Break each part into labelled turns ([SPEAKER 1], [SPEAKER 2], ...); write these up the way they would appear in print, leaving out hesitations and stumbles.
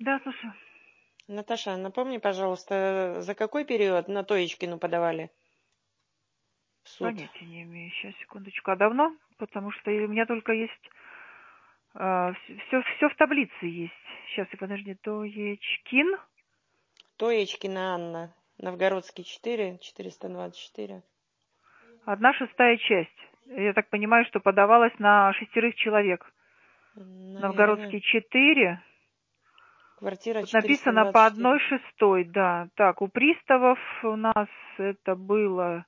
[SPEAKER 1] Да, слушаю.
[SPEAKER 2] Наташа, напомни, пожалуйста, за какой период на Тоечкину подавали в суд?
[SPEAKER 1] Понятия не имею. Сейчас, секундочку. А давно? Потому что у меня только есть... все в таблице есть. Сейчас, подожди. Тоечкин.
[SPEAKER 2] Тоечкина Анна. Новгородский 4, 424.
[SPEAKER 1] 1/6 часть. Я так понимаю, что подавалась на 6 человек.
[SPEAKER 2] Наверное.
[SPEAKER 1] Новгородский 4.
[SPEAKER 2] Квартира
[SPEAKER 1] Тут написано по
[SPEAKER 2] 424.
[SPEAKER 1] 1/6, да. Так, у приставов у нас это было...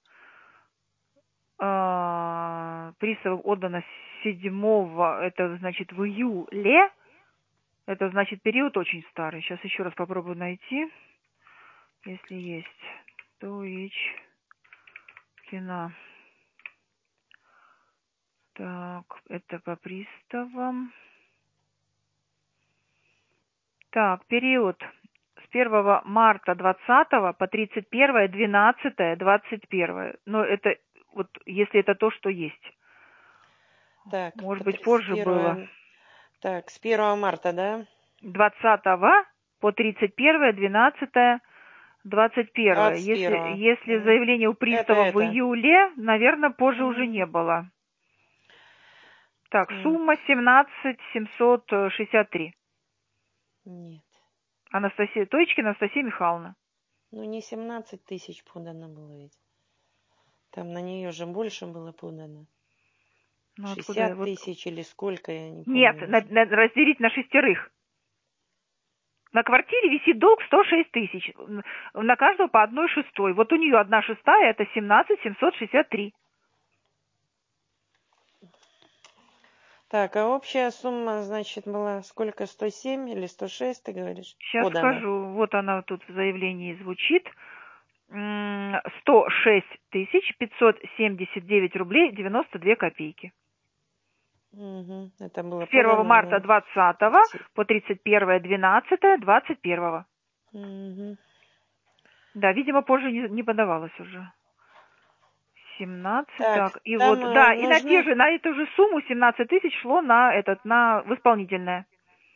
[SPEAKER 1] приставов отдано 7-го, это значит в июле. Это значит период очень старый. Сейчас еще раз попробую найти, если есть. Тоечкина. Так, это по приставам. Так, период с 1 марта 20 по 31/12/21. Но это вот если это то, что есть.
[SPEAKER 2] Так,
[SPEAKER 1] Может быть, позже было.
[SPEAKER 2] Так, с 1 марта, да?
[SPEAKER 1] 20 по 31/12/21. Если заявление у пристава в июле, наверное, позже уже не было. Так, сумма 17 763.
[SPEAKER 2] Нет.
[SPEAKER 1] Анастасия Тоечкина, Анастасия Михайловна.
[SPEAKER 2] Ну, не 17 тысяч подано было ведь. Там на нее же больше было подано.
[SPEAKER 1] Ну,
[SPEAKER 2] 60 тысяч или сколько, я не помню.
[SPEAKER 1] Нет, разделить на 6. На квартире висит долг 106 тысяч. На каждого по 1/6. Вот у нее 1/6 это 17 763.
[SPEAKER 2] Так, а общая сумма, значит, была сколько? 107 или 106, ты говоришь?
[SPEAKER 1] Сейчас
[SPEAKER 2] подано.
[SPEAKER 1] скажу. Вот она тут в заявлении звучит. 106 579 рублей 92 копейки.
[SPEAKER 2] Угу. Это было
[SPEAKER 1] С 1 марта 20 по 31/12/21.
[SPEAKER 2] Угу.
[SPEAKER 1] Да, видимо, позже не подавалось уже. 17, так. И
[SPEAKER 2] там
[SPEAKER 1] вот, да,
[SPEAKER 2] нужны...
[SPEAKER 1] и на эту же сумму 17 тысяч шло в исполнительное.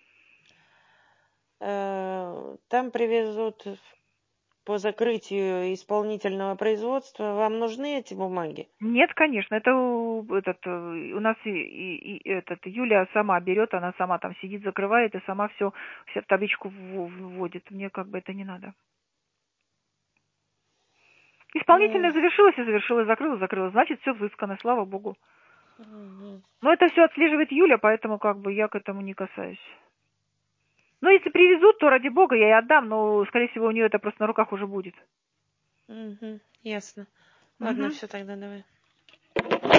[SPEAKER 2] Там привезут по закрытию исполнительного производства. Вам нужны эти бумаги?
[SPEAKER 1] Нет, конечно, это у нас Юля сама берет, она сама там сидит, закрывает и сама все в табличку вводит. Мне как бы это не надо. Исполнительное завершилось, закрылось. Значит, все взыскано, слава богу. Но это все отслеживает Юля, поэтому как бы я к этому не касаюсь. Ну, если привезут, то ради бога я и отдам, но, скорее всего, у нее это просто на руках уже будет.
[SPEAKER 2] Ясно. Ладно, все тогда давай.